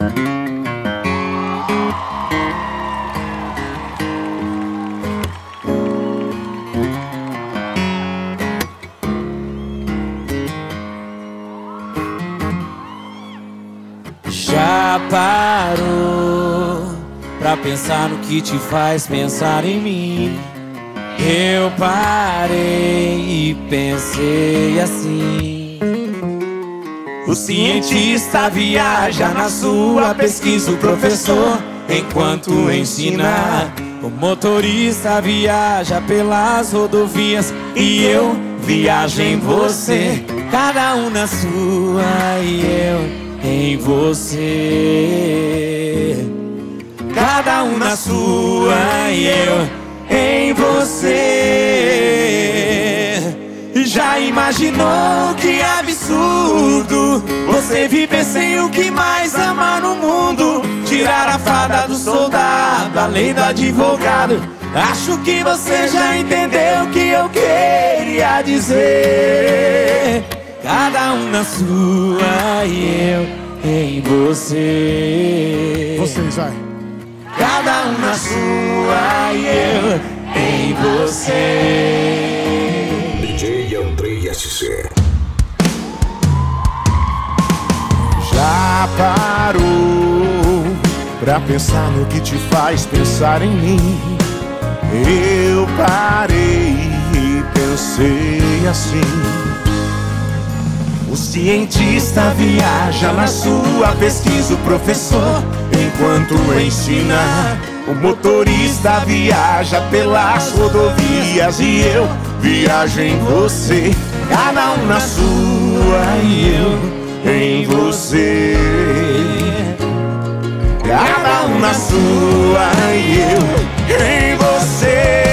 Já parou pra pensar no que te faz pensar em mim? Eu parei e pensei assim: o cientista viaja na sua pesquisa, o professor enquanto ensina. O motorista viaja pelas rodovias e eu viajo em você. Cada um na sua e eu em você. Cada um na sua e eu em você. Já imaginou que absurdo você viver sem o que mais ama no mundo? Tirar a fada do soldado, a lei do advogado. Acho que você já entendeu o que eu queria dizer. Cada um na sua e eu em você. Vocês, vai. Cada um na sua e eu em você. DJ Andrei SC. Já parou pra pensar no que te faz pensar em mim? Eu parei e pensei assim: o cientista viaja na sua pesquisa, o professor enquanto ensina. O motorista viaja pelas rodovias e eu viajo em você. Cada um na sua e eu em você. Cada um na sua e eu em você.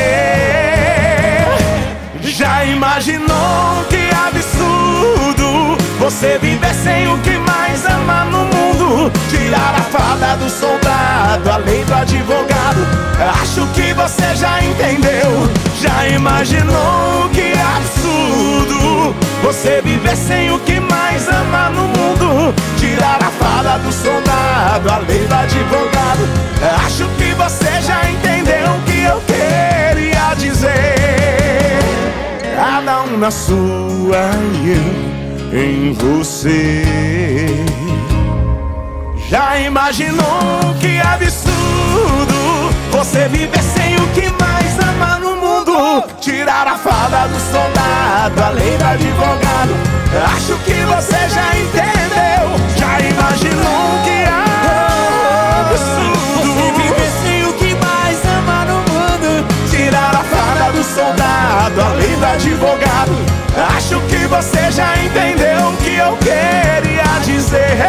Já imaginou que absurdo você viver sem o que mais ama no mundo? Tirar a fada do soldado, a lei do advogado. Acho que você já entendeu. Já imaginou que absurdo você viver sem o que mais ama no mundo? Tirar a fada do soldado, a lei do advogado. Acho que você já entendeu o que eu queria dizer. Cada um na sua e eu em você. Já imaginou que absurdo você viver sem o que mais ama no mundo? Tirar a fada do soldado, a lei do advogado. Acho que você já entendeu. Já imaginou que absurdo você viver sem o que mais ama no mundo? Tirar a fada do soldado, a lei do advogado. Acho que você já entendeu o que eu queria dizer.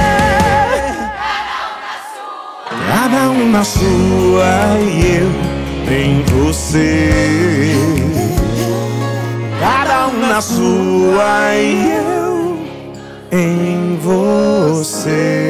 Cada um na sua e eu em você. Cada um na sua e eu em você.